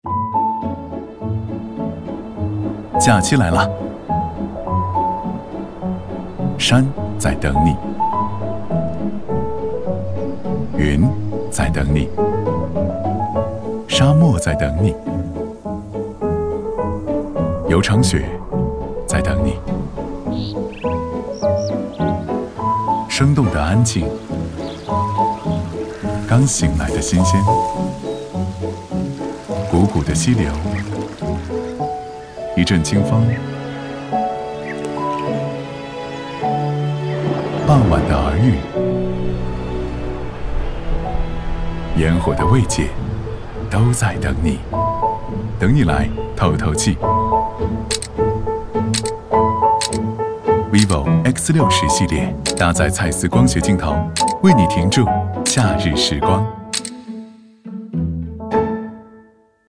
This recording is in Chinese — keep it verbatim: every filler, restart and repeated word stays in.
假期来了，山在等你，云在等你，沙漠在等你，有场雪在等你，生动的安静，刚醒来的新鲜，汩汩的溪流，一阵清风，傍晚的耳语，烟火的慰藉，都在等你，等你来透透气。vivo X 六十系列搭载蔡司光学镜头，为你停住假日时光。